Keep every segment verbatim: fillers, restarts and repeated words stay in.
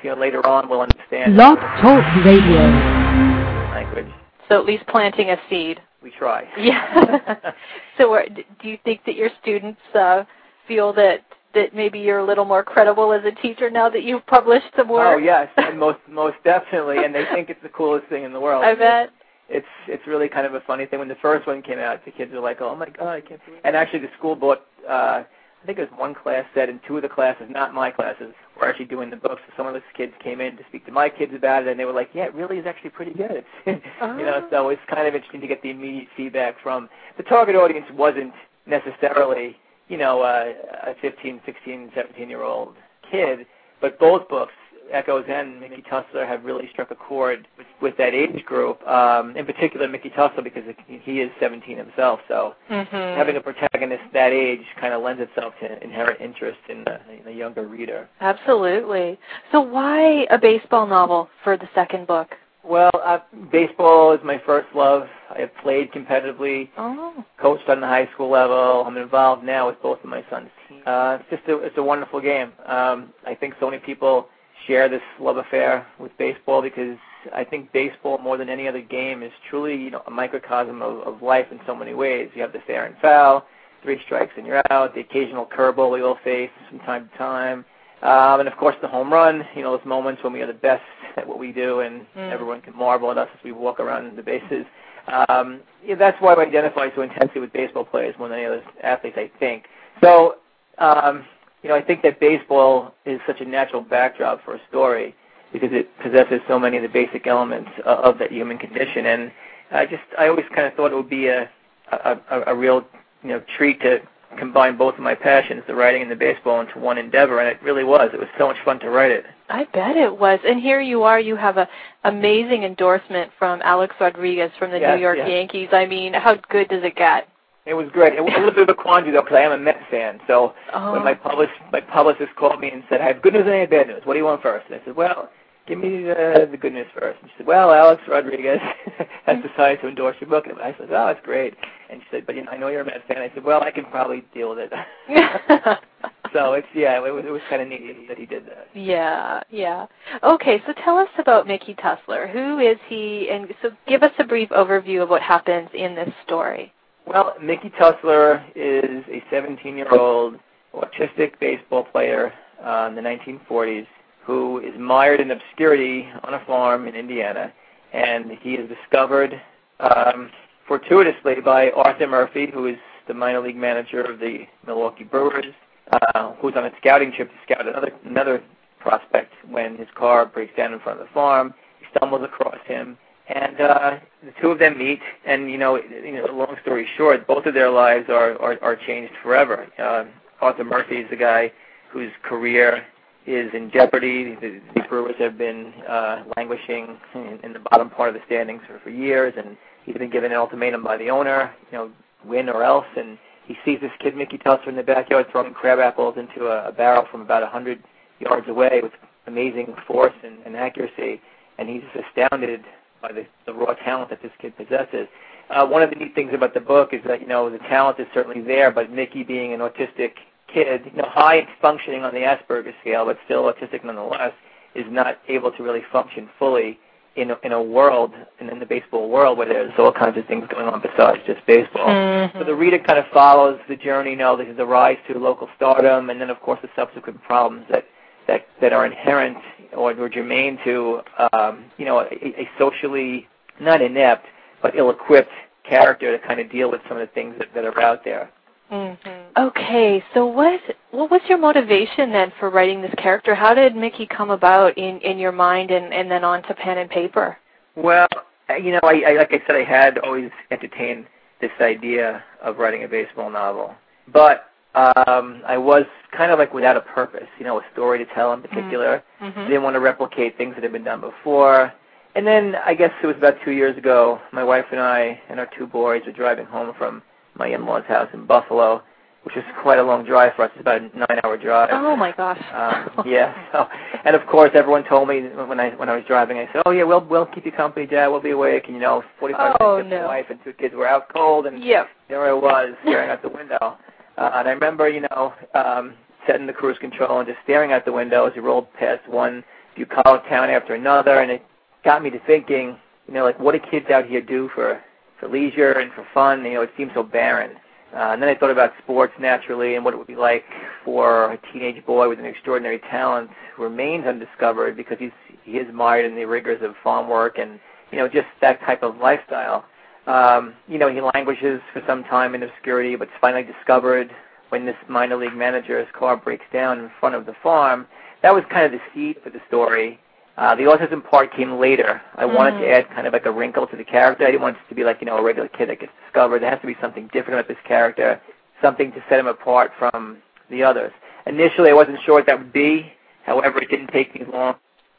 you know, later on will understand. Blog Talk Radio. Language. So at least planting a seed. We try. Yeah. So uh, do you think that your students uh, feel that, that maybe you're a little more credible as a teacher now that you've published some work? Oh, yes, and most most definitely, and they think it's the coolest thing in the world. I bet. It's it's really kind of a funny thing. When the first one came out, the kids were like, oh, my God, I can't believe it. And actually the school bought, uh, I think it was one class set, and two of the classes, not my classes, were actually doing the books. So some of those kids came in to speak to my kids about it, and they were like, yeah, it really is actually pretty good. Uh-huh. You know, so it's kind of interesting to get the immediate feedback from the target audience. Wasn't necessarily, you know, uh, a fifteen, sixteen, seventeen-year-old kid, but both books, Echoes and Mickey Tussler, have really struck a chord with, with that age group. Um, in particular, Mickey Tussler, because he is seventeen himself. So mm-hmm. having a protagonist that age kind of lends itself to inherent interest in the, in the younger reader. Absolutely. So why a baseball novel for the second book? Well, uh, baseball is my first love. I have played competitively, oh. coached on the high school level. I'm involved now with both of my sons' teams. Uh, it's just a, it's a wonderful game. Um, I think so many people share this love affair with baseball because I think baseball, more than any other game, is truly, you know, a microcosm of, of life in so many ways. You have the fair and foul, three strikes and you're out, the occasional curveball we all face from time to time, um, and of course the home run, you know, those moments when we are the best at what we do and mm. everyone can marvel at us as we walk around the bases. Um, yeah, that's why I identify so intensely with baseball players more than any other athletes, I think. So, um, you know, I think that baseball is such a natural backdrop for a story because it possesses so many of the basic elements of, of that human condition. And I just, I always kind of thought it would be a, a, a, a real, you know, treat to combine both of my passions, the writing and the baseball, into one endeavor. And it really was. It was so much fun to write it. I bet it was. And here you are. You have an amazing endorsement from Alex Rodriguez from the yes, New York yes. Yankees. I mean, how good does it get? It was great. It was a little bit of a quandary, though, because I am a Mets fan. So oh. when my, publish, my publicist called me and said, I have good news and I have bad news. What do you want first? And I said, well, give me the, the good news first. And she said, well, Alex Rodriguez has decided to endorse your book. And I said, oh, that's great. And she said, but you know, I know you're a Mets fan. I said, well, I can probably deal with it. So it's, yeah, it was, it was kind of neat that he did that. Yeah, yeah. Okay, so tell us about Mickey Tussler. Who is he? And so give us a brief overview of what happens in this story. Well, Mickey Tussler is a seventeen-year-old autistic baseball player uh, in the nineteen forties who is mired in obscurity on a farm in Indiana, and he is discovered um, fortuitously by Arthur Murphy, who is the minor league manager of the Milwaukee Brewers, uh, who's on a scouting trip to scout another another prospect when his car breaks down in front of the farm. He stumbles across him. And uh, the two of them meet, and, you know, you know, long story short, both of their lives are, are, are changed forever. Uh, Arthur Murphy is the guy whose career is in jeopardy. The, the Brewers have been uh, languishing in, in the bottom part of the standings for, for years, and he's been given an ultimatum by the owner, you know, win or else. And he sees this kid, Mickey Tussler, in the backyard throwing crab apples into a, a barrel from about one hundred yards away with amazing force and, and accuracy, and he's astounded by the, the raw talent that this kid possesses. Uh, one of the neat things about the book is that, you know, the talent is certainly there, but Mickey, being an autistic kid, you know, high functioning on the Asperger scale, but still autistic nonetheless, is not able to really function fully in a, in a world, and in the baseball world, where there's all kinds of things going on besides just baseball. Mm-hmm. So the reader kind of follows the journey, you know, the, the rise to local stardom, and then, of course, the subsequent problems that that, that are inherent or, or germane to, um, you know, a, a socially, not inept, but ill-equipped character to kind of deal with some of the things that, that are out there. Mm-hmm. Okay, so what what was your motivation then for writing this character? How did Mickey come about in, in your mind and, and then onto pen and paper? Well, you know, I, I, like I said, I had always entertained this idea of writing a baseball novel, but Um, I was kind of like without a purpose, you know, a story to tell in particular. Mm-hmm. I didn't want to replicate things that had been done before. And then I guess it was about two years ago, my wife and I and our two boys were driving home from my in-laws' house in Buffalo, which was quite a long drive for us. It's about a nine-hour drive. Oh, my gosh. Um, yeah. So, and, of course, everyone told me when I when I was driving, I said, oh, yeah, we'll, we'll keep you company, Dad. We'll be awake. And, you know, forty-five oh, minutes, no. my wife and two kids were out cold. And yep. there I was, staring out the window. Uh, and I remember, you know, um, setting the cruise control and just staring out the window as we rolled past one few college town after another, and it got me to thinking, you know, like what do kids out here do for, for leisure and for fun? You know, it seems so barren. Uh, and then I thought about sports naturally and what it would be like for a teenage boy with an extraordinary talent who remains undiscovered because he's he is mired in the rigors of farm work and, you know, just that type of lifestyle. Um, you know, he languishes for some time in obscurity, but is finally discovered when this minor league manager's car breaks down in front of the farm. That was kind of the seed for the story. Uh, the autism part came later. I mm. wanted to add kind of like a wrinkle to the character. I didn't want it to be like, you know, a regular kid that gets discovered. There has to be something different about this character, something to set him apart from the others. Initially, I wasn't sure what that would be. However, it didn't take me long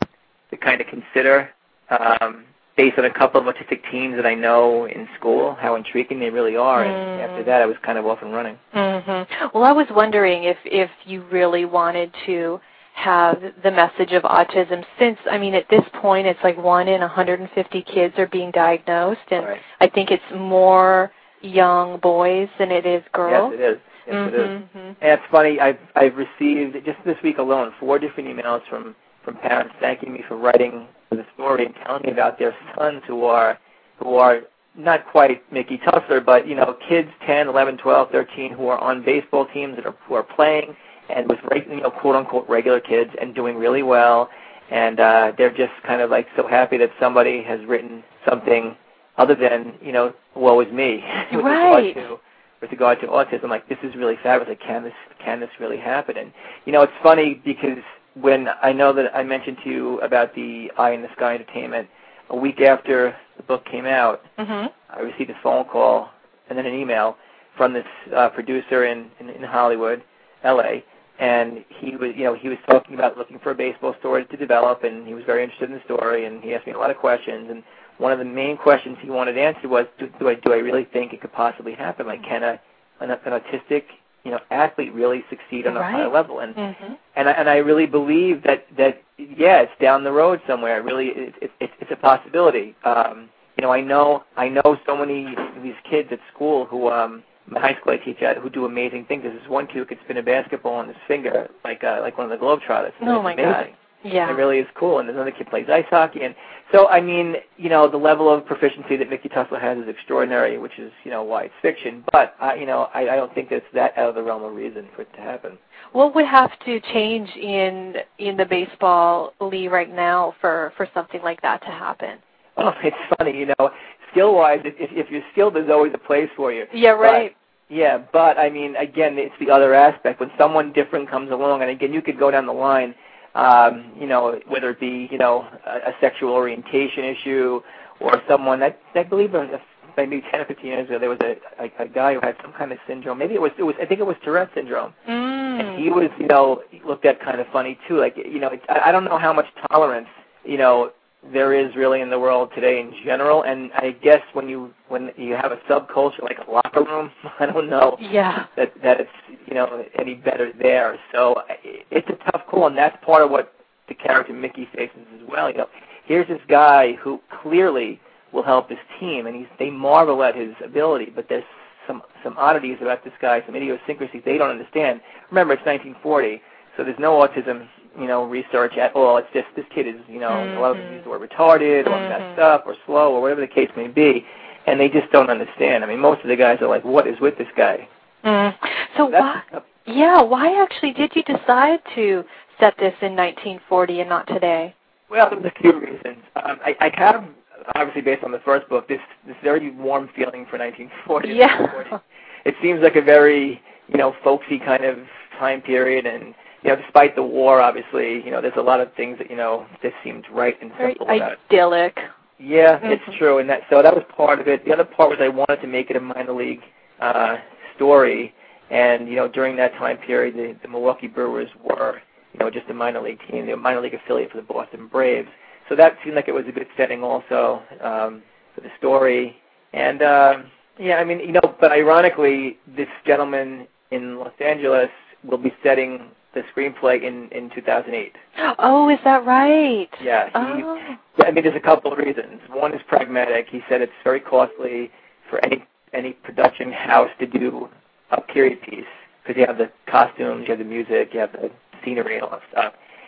to kind of consider, um, based on a couple of autistic teens that I know in school, how intriguing they really are. Mm. And after that, I was kind of off and running. Mm-hmm. Well, I was wondering if, if you really wanted to have the message of autism since, I mean, at this point, it's like one in one hundred fifty kids are being diagnosed, and right. I think it's more young boys than it is girls. Yes, it is. Yes, mm-hmm. it is. And it's funny, I've, I've received, just this week alone, four different emails from, from parents thanking me for writing the story and telling me about their sons who are, who are not quite Mickey Tussler, but, you know, kids ten, eleven, twelve, thirteen who are on baseball teams that are, who are playing and with, you know, quote-unquote regular kids and doing really well. And uh, they're just kind of like so happy that somebody has written something other than, you know, woe is me. with right. regard to, with regard to autism. Like, this is really fabulous. Like, can this, can this really happen? And, you know, it's funny because when I know that I mentioned to you about the Eye in the Sky Entertainment, a week after the book came out, mm-hmm. I received a phone call and then an email from this uh, producer in, in, in Hollywood, L A, and he was, you know, he was talking about looking for a baseball story to develop, and he was very interested in the story, and he asked me a lot of questions. And one of the main questions he wanted answered was, do, do I do I really think it could possibly happen? Like, can a an, an autistic, you know, athlete really succeed on a right. high level? And mm-hmm. and I, and I really believe that that yeah, it's down the road somewhere. It really, it, it, it, it's a possibility. Um, you know, I know I know so many of these kids at school who. Um, In high school, I teach at who do amazing things. There's this one kid who could spin a basketball on his finger, like uh, like one of the Globetrotters. Oh my amazing. God! Yeah, it really is cool. And there's another kid plays ice hockey, and so I mean, you know, the level of proficiency that Mickey Tussler has is extraordinary, which is, you know, why it's fiction. But uh, you know, I, I don't think that's that out of the realm of reason for it to happen. What would have to change in in the baseball league right now for for something like that to happen? Oh, it's funny, you know. Skill-wise, if, if you're skilled, there's always a place for you. Yeah, right. But, yeah, but, I mean, again, it's the other aspect. When someone different comes along, and again, you could go down the line, um, you know, whether it be, you know, a, a sexual orientation issue or someone, I, I believe uh, maybe ten or fifteen years ago, there was a, a, a guy who had some kind of syndrome. Maybe it was, it was I think it was Tourette syndrome. Mm. And he was, you know, looked at kind of funny, too. Like, you know, it's, I, I don't know how much tolerance, you know, there is really in the world today in general, and I guess when you when you have a subculture like a locker room, I don't know yeah. that that it's, you know, any better there. So it's a tough call, and that's part of what the character Mickey faces as well. You know, here's this guy who clearly will help his team, and he's they marvel at his ability, but there's some some oddities about this guy, some idiosyncrasies they don't understand. Remember, it's nineteen forty, so there's no autism, you know, research at all. It's just this kid is, you know, mm-hmm. a lot of them use the word retarded or mm-hmm. messed up or slow or whatever the case may be, and they just don't understand. I mean, most of the guys are like, what is with this guy? Mm. So, so why, yeah, why actually did you decide to set this in nineteen forty and not today? Well, there's a few reasons. Um, I, I have, obviously based on the first book, this, this very warm feeling for nineteen forty. Yeah. It seems like a very, you know, folksy kind of time period, and you know, despite the war, obviously, you know, there's a lot of things that, you know, just seemed right and simple Very about it. idyllic. Yeah, mm-hmm. it's true, and that so that was part of it. The other part was I wanted to make it a minor league uh, story, and you know, during that time period, the, the Milwaukee Brewers were, you know, just a minor league team, the minor league affiliate for the Boston Braves. So that seemed like it was a good setting, also um, for the story. And uh, yeah, I mean, you know, but ironically, this gentleman in Los Angeles will be setting the screenplay in, in two thousand eight. Oh, is that right? Yeah. He, oh. I mean, there's a couple of reasons. One is pragmatic. He said it's very costly for any any production house to do a period piece because you have the costumes, you have the music, you have the scenery and all that stuff.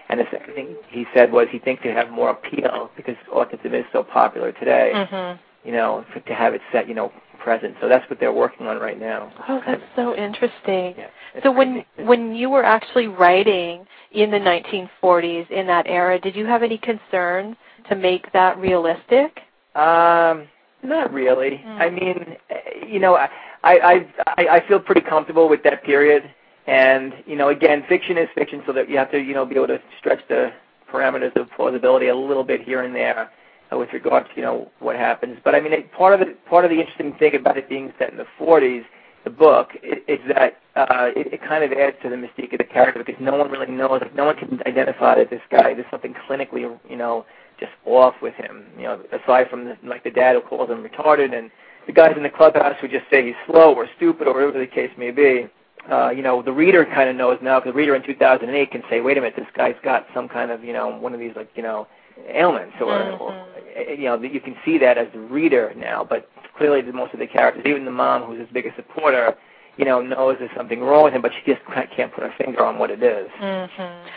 And the second thing he said was he thinks it have more appeal because autism is so popular today, mm-hmm. you know, for, to have it set, you know, present. So that's what they're working on right now. Oh, that's so interesting. Yeah, so when when you were actually writing in the nineteen forties, in that era, did you have any concerns to make that realistic? Um, not really. Mm. I mean, you know, I, I I I feel pretty comfortable with that period. And, you know, again, fiction is fiction, so that you have to, you know, be able to stretch the parameters of plausibility a little bit here and there uh, with regards to, you know, what happens. But, I mean, it, part of the part of the interesting thing about it being set in the forties, the book, is, is that uh, it, it kind of adds to the mystique of the character because no one really knows, like, no one can identify that this guy, there's something clinically, you know, just off with him, you know, aside from, the, like, the dad who calls him retarded and the guys in the clubhouse who just say he's slow or stupid or whatever the case may be. Uh, you know, the reader kind of knows now because the reader in two thousand eight can say, wait a minute, this guy's got some kind of, you know, one of these, like, you know, ailments or, mm-hmm. or you know, you can see that as the reader now. But clearly most of the characters, even the mom who's his biggest supporter, you know, knows there's something wrong with him, but she just can't put her finger on what it is. Mm-hmm.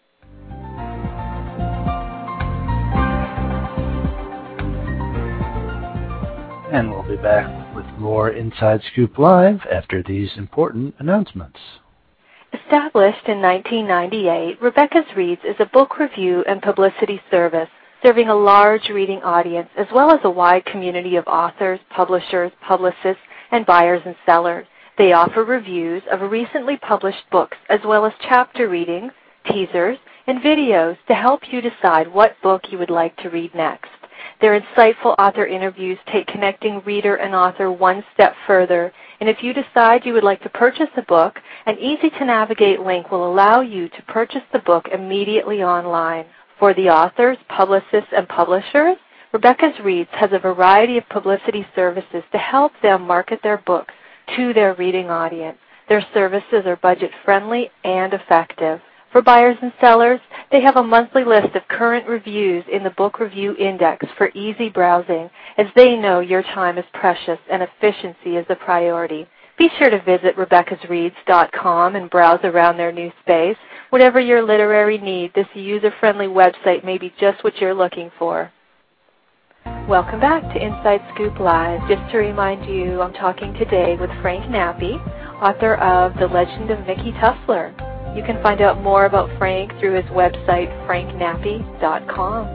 And we'll be back with more Inside Scoop Live after these important announcements. Established in nineteen ninety-eight, Rebecca's Reads is a book review and publicity service serving a large reading audience as well as a wide community of authors, publishers, publicists, and buyers and sellers. They offer reviews of recently published books as well as chapter readings, teasers, and videos to help you decide what book you would like to read next. Their insightful author interviews take connecting reader and author one step further, and if you decide you would like to purchase a book, an easy-to-navigate link will allow you to purchase the book immediately online. For the authors, publicists, and publishers, Rebecca's Reads has a variety of publicity services to help them market their books to their reading audience. Their services are budget-friendly and effective. For buyers and sellers, they have a monthly list of current reviews in the Book Review Index for easy browsing, as they know your time is precious and efficiency is a priority. Be sure to visit Rebecca's Reads dot com and browse around their new space. Whatever your literary need, this user-friendly website may be just what you're looking for. Welcome back to Inside Scoop Live. Just to remind you, I'm talking today with Frank Nappi, author of The Legend of Mickey Tussler. You can find out more about Frank through his website, frank nappi dot com.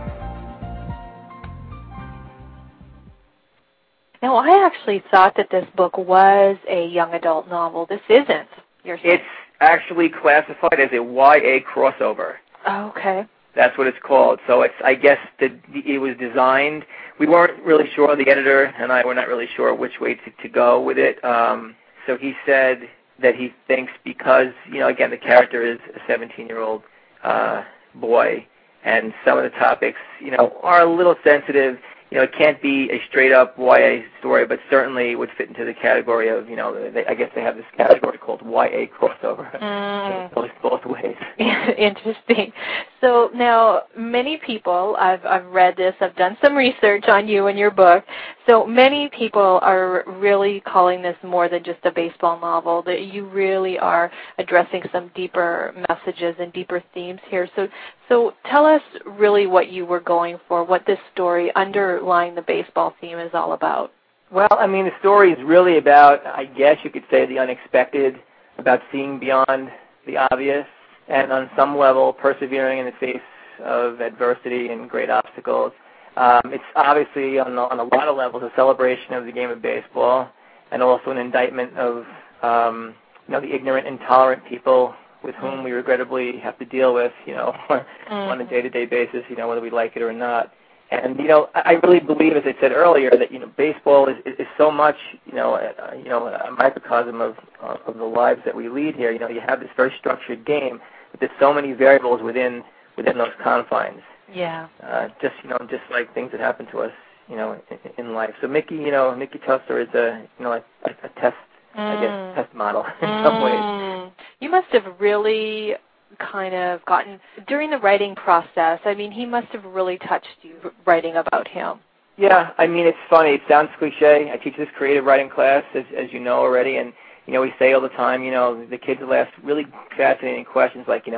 Now, I actually thought that this book was a young adult novel. This isn't. You're saying. It's actually classified as a Y A crossover. Oh, okay. That's what it's called. So it's, I guess, the, it was designed. We weren't really sure, the editor and I were not really sure which way to, to go with it. Um, so he said that he thinks because, you know, again, the character is a seventeen-year-old uh, boy, and some of the topics, you know, are a little sensitive. You know, it can't be a straight-up Y A story, but certainly would fit into the category of, you know, they, I guess they have this category called Y A crossover. Mm. It goes both ways. Interesting. So now, many people, I've, I've read this, I've done some research on you and your book, so many people are really calling this more than just a baseball novel, that you really are addressing some deeper messages and deeper themes here. So, so tell us really what you were going for, what this story underlying the baseball theme is all about. Well, I mean, the story is really about, I guess you could say, the unexpected, about seeing beyond the obvious, and on some level persevering in the face of adversity and great obstacles. Um, it's obviously on, on a lot of levels a celebration of the game of baseball, and also an indictment of um, you know, the ignorant, intolerant people with whom we regrettably have to deal with, you know, mm-hmm. on a day-to-day basis, you know, whether we like it or not. And, you know, I really believe, as I said earlier, that, you know, baseball is, is, is so much, you know, uh, you know, a microcosm of, uh, of the lives that we lead here. You know, you have this very structured game, but there's so many variables within within those confines. Yeah. Uh, just, you know, just like things that happen to us, you know, in, in life. So Mickey, you know, Mickey Tussler is a, you know, a, a test, mm. I guess, test model in mm. some ways. You must have really kind of gotten, during the writing process, I mean, he must have really touched you writing about him. Yeah, I mean, it's funny. It sounds cliche. I teach this creative writing class, as, as you know already, and, you know, we say all the time, you know, the kids will ask really fascinating questions like, you know,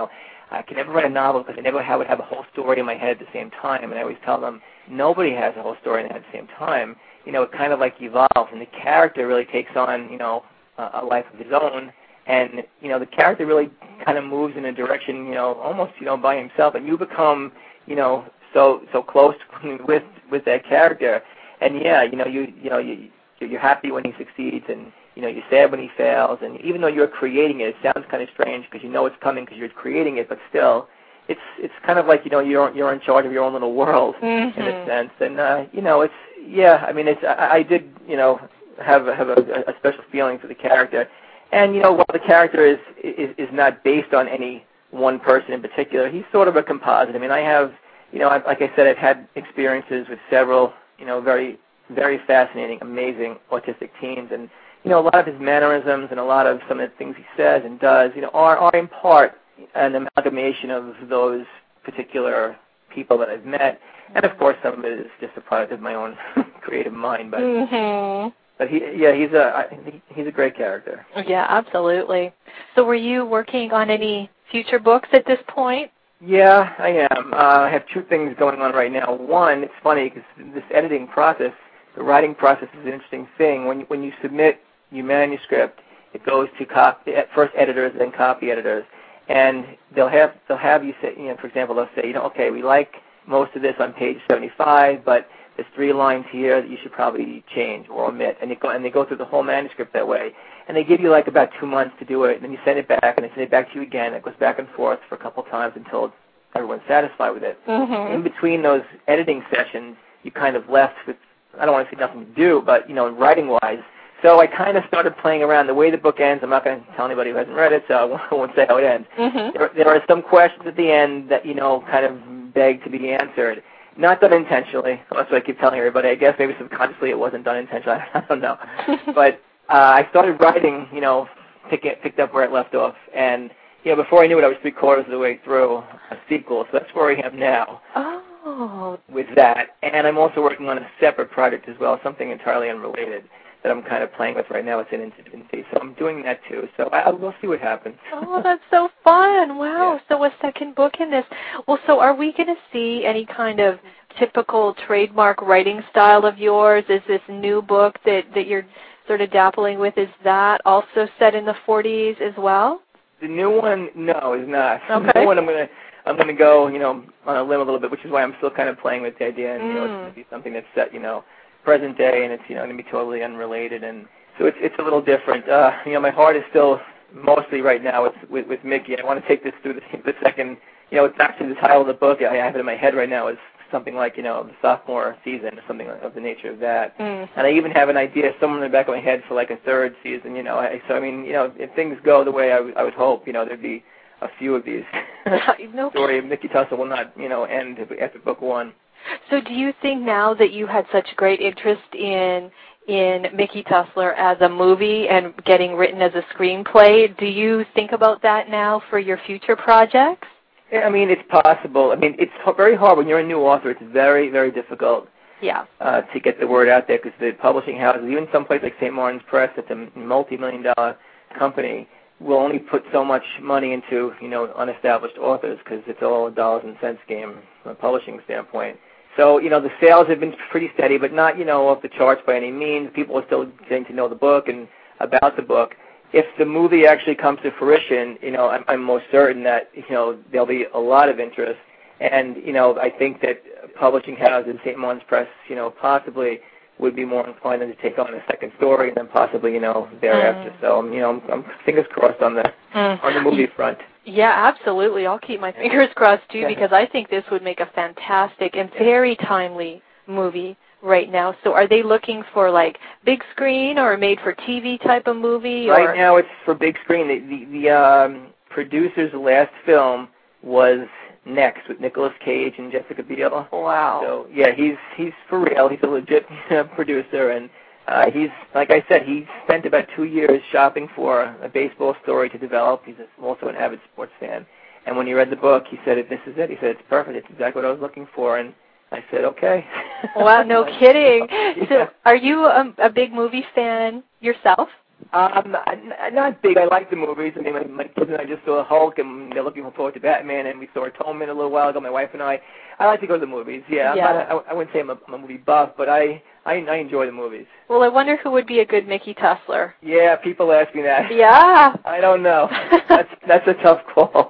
I can never write a novel because I never have, would have a whole story in my head at the same time. And I always tell them, nobody has a whole story in their head at the same time. You know, it kind of like evolves, and the character really takes on, you know, a, a life of his own. And, you know, the character really kind of moves in a direction, you know, almost, you know, by himself. And you become, you know, so so close with with that character. And, yeah, you know, you you know, you, you're happy when he succeeds, and, you know, you're sad when he fails. And even though you're creating it, it sounds kind of strange because you know it's coming because you're creating it, but still, it's it's kind of like, you know, you're you're in charge of your own little world mm-hmm. in a sense. And, uh, you know, it's, yeah, I mean, it's I, I did, you know, have, have a, a special feeling for the character. And, you know, while the character is, is is not based on any one person in particular, he's sort of a composite. I mean, I have, you know, I've, like I said, I've had experiences with several, you know, very, very fascinating, amazing autistic teens. And, you know, a lot of his mannerisms and a lot of some of the things he says and does, you know, are, are in part an amalgamation of those particular people that I've met. And, of course, some of it is just a product of my own creative mind. But mm-hmm. but he, yeah, he's a he's a great character. Yeah, absolutely. So were you working on any future books at this point? Yeah, I am. Uh, I have two things going on right now. One, it's funny because this editing process, the writing process is an interesting thing. When you, when you submit your manuscript, it goes to copy, first editors, then copy editors. And they'll have they'll have you say, you know, for example, they'll say, you know, okay, we like most of this on page seventy-five, but there's three lines here that you should probably change or omit, and they go and they go through the whole manuscript that way. And they give you like about two months to do it, and then you send it back, and they send it back to you again. It goes back and forth for a couple times until everyone's satisfied with it. Mm-hmm. In between those editing sessions, you kind of left with, I don't want to say nothing to do, but, you know, writing-wise. So I kind of started playing around. The way the book ends, I'm not going to tell anybody who hasn't read it, so I won't say how it ends. Mm-hmm. There, there are some questions at the end that, you know, kind of beg to be answered. Not done intentionally. That's what I keep telling everybody. I guess maybe subconsciously it wasn't done intentionally. I don't know. But uh, I started writing, you know, pick it, picked up where it left off. And, you know, before I knew it, I was three quarters of the way through a sequel. So that's where I am now. Oh. With that. And I'm also working on a separate project as well, something entirely unrelated that I'm kind of playing with right now. It's in infancy. So I'm doing that too. So I, we'll see what happens. Oh, that's so fun. Wow. Yeah. So a second book in this. Well, so are we going to see any kind of typical trademark writing style of yours? Is this new book that, that you're sort of dappling with, is that also set in the forties as well? The new one, no, is not. Okay. The new one I'm going to I'm going to go, you know, on a limb a little bit, which is why I'm still kind of playing with the idea, and, you know, it's going to be something that's set, you know, present day, and it's, you know, going to be totally unrelated, and so it's it's a little different. Uh, you know, my heart is still mostly right now with with, with Mickey. I want to take this through the, the second. You know, it's actually the title of the book. I have it in my head right now. Is something like, you know, the sophomore season, or something of the nature of that. Mm. And I even have an idea somewhere in the back of my head for like a third season. You know, I, so I mean, you know, if things go the way I, w- I would hope, you know, there'd be a few of these. no. Story of Mickey Tussle will not, you know, end after book one. So do you think now that you had such great interest in in Mickey Tussler as a movie and getting written as a screenplay, do you think about that now for your future projects? Yeah, I mean, it's possible. I mean, it's very hard when you're a new author. It's very, very difficult yeah. uh, to get the word out there because the publishing houses, even some place like Saint Martin's Press, that's a multi-million dollar company, will only put so much money into, you know, unestablished authors because it's all a dollars and cents game from a publishing standpoint. So, you know, the sales have been pretty steady, but not, you know, off the charts by any means. People are still getting to know the book and about the book. If the movie actually comes to fruition, you know, I'm, I'm most certain that, you know, there'll be a lot of interest. And, you know, I think that publishing houses, Saint Martin's Press, you know, possibly would be more inclined to take on a second story and then possibly, you know, thereafter. Mm. So, you know, I'm, I'm fingers crossed on the mm. on the movie front. Yeah, absolutely. I'll keep my fingers crossed, too, because I think this would make a fantastic and very timely movie right now. So are they looking for, like, big screen or made-for-T V type of movie? Right or? now it's for big screen. The, the, the um, producer's last film was Next with Nicolas Cage and Jessica Biel. Wow. So, yeah, he's he's for real. He's a legit producer, and uh, he's, like I said, he spent about two years shopping for a baseball story to develop. He's also an avid sports fan. And when he read the book, he said, this is it. He said, it's perfect. It's exactly what I was looking for. And I said, okay. Wow, no kidding. Yeah. So are you a, a big movie fan yourself? Um, not big. I like the movies. I mean, my, my kids and I just saw Hulk, and they're looking forward to Batman, and we saw Atonement a little while ago, my wife and I. I like to go to the movies, yeah. I'm yeah. not a, I wouldn't say I'm a, I'm a movie buff, but I, I I enjoy the movies. Well, I wonder who would be a good Mickey Tussler. Yeah, people ask me that. Yeah. I don't know. That's that's a tough call.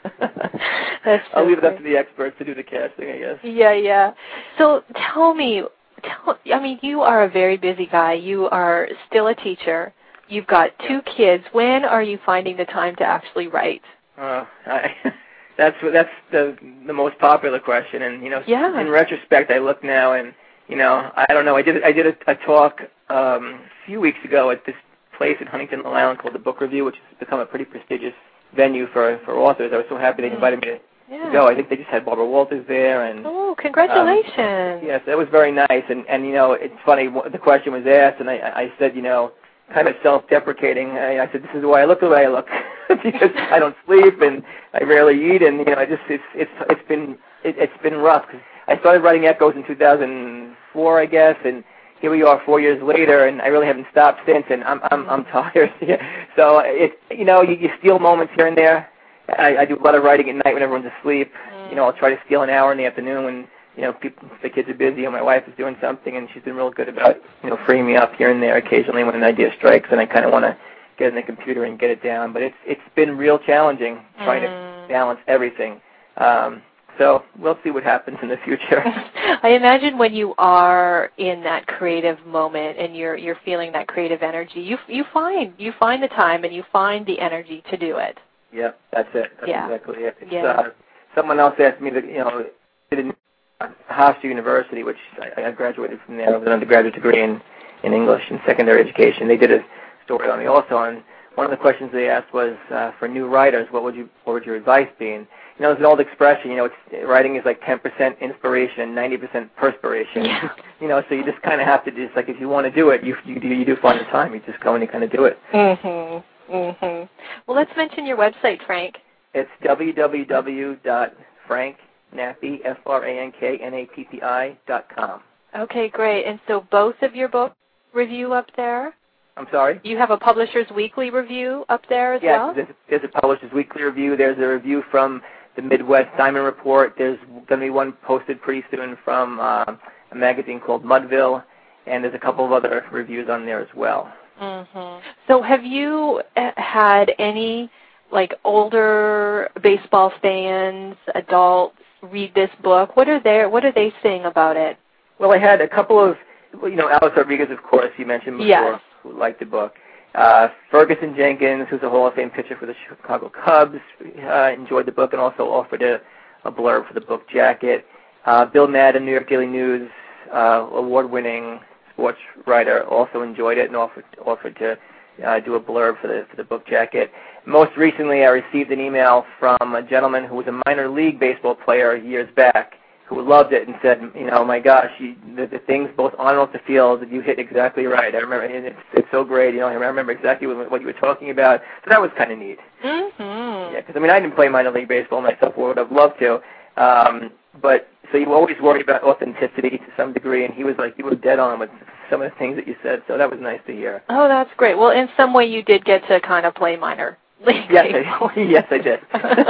That's so I'll leave it up great. to the experts to do the casting, I guess. Yeah, yeah. So tell me, tell, I mean, you are a very busy guy. You are still a teacher. You've got two kids. When are you finding the time to actually write? Uh, I, that's that's the the most popular question, and you know, yeah. in retrospect, I look now, and you know, I don't know. I did I did a, a talk um, a few weeks ago at this place in Huntington, Long Island called the Book Review, which has become a pretty prestigious venue for for authors. I was so happy they invited me to, yeah. to go. I think they just had Barbara Walters there, and oh, congratulations! Um, yes, that was very nice, and and you know, it's funny. The question was asked, and I I said, you know, kind of self-deprecating. I, I said, this is why I look the way I look, because I don't sleep and I rarely eat, and you know, I just it's it's it's been it, it's been rough. Cause I started writing Echoes in two thousand four, I guess, and here we are four years later, and I really haven't stopped since, and I'm I'm I'm tired. So it you know you, you steal moments here and there. I, I do a lot of writing at night when everyone's asleep. Mm. You know, I'll try to steal an hour in the afternoon when you know, people, the kids are busy, and my wife is doing something, and she's been real good about, you know, freeing me up here and there occasionally when an idea strikes, and I kind of want to get in the computer and get it down. But it's it's been real challenging trying mm. to balance everything. Um, so we'll see what happens in the future. I imagine when you are in that creative moment and you're you're feeling that creative energy, you you find you find the time and you find the energy to do it. Yeah, that's it. That's yeah. exactly it. It's, yeah. uh, someone else asked me that, you know, did Hofstra University, which I, I graduated from there with an undergraduate degree in, in English and secondary education. They did a story on me also, and one of the questions they asked was, uh, for new writers, what would you what would your advice be? And, you know, there's an old expression, you know, it's, writing is like ten percent inspiration and ninety percent perspiration. Yeah. You know, so you just kind of have to just, like, if you want to do it, you you do, you do find the time. You just go and you kind of do it. Mm-hmm. Mm-hmm. Well, let's mention your website, Frank. It's w w w dot frank nappi, F R A N K N A P P I, dot com. Okay, great. And so both of your books review up there? I'm sorry? You have a Publisher's Weekly review up there as yes, well? Yes, there's, there's a Publisher's Weekly review. There's a review from the Midwest Diamond Report. There's going to be one posted pretty soon from uh, a magazine called Mudville, and there's a couple of other reviews on there as well. Mm-hmm. So have you had any, like, older baseball fans, adults, read this book? What are they, what are they saying about it? Well, I had a couple of, you know, Alex Rodriguez, of course, you mentioned before, yes. who liked the book. Uh, Ferguson Jenkins, who's a Hall of Fame pitcher for the Chicago Cubs, uh, enjoyed the book and also offered a, a blurb for the book jacket. Uh, Bill Madden, New York Daily News, uh, award-winning sports writer, also enjoyed it and offered offered to uh, do a blurb for the for the book jacket. Most recently, I received an email from a gentleman who was a minor league baseball player years back, who loved it and said, you know, my gosh, you, the, the things both on and off the field, you hit exactly right. I remember, and it's, it's so great. You know, I remember exactly what, what you were talking about. So that was kind of neat. Mm-hmm. Yeah, because I mean, I didn't play minor league baseball myself, or would have loved to. Um, but so you always worry about authenticity to some degree, and he was like, you were dead on with some of the things that you said. So that was nice to hear. Oh, that's great. Well, in some way, you did get to kind of play minor league yes, baseball. I, yes, I did.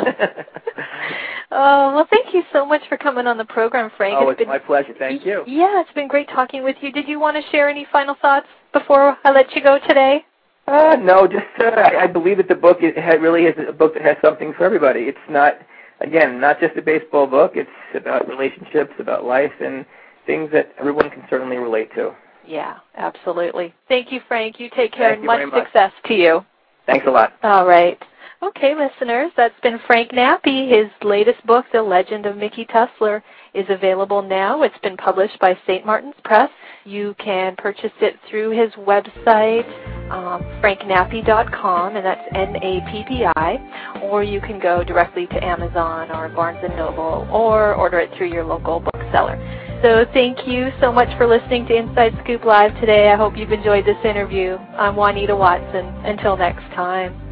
Oh, well, thank you so much for coming on the program, Frank. Oh, it's it's been, my pleasure. Thank you. Yeah, it's been great talking with you. Did you want to share any final thoughts before I let you go today? Uh, no, just uh, I, I believe that the book it ha- really is a book that has something for everybody. It's not, again, not just a baseball book. It's about relationships, about life, and things that everyone can certainly relate to. Yeah, absolutely. Thank you, Frank. You take care, Thank and you much, very much success to you. Thanks a lot. All right. Okay, listeners, that's been Frank Nappi. His latest book, The Legend of Mickey Tussler, is available now. It's been published by Saint Martin's Press. You can purchase it through his website, um, frank nappi dot com, and that's N A P P I, or you can go directly to Amazon or Barnes and Noble, or order it through your local bookseller. So thank you so much for listening to Inside Scoop Live today. I hope you've enjoyed this interview. I'm Juanita Watson. Until next time.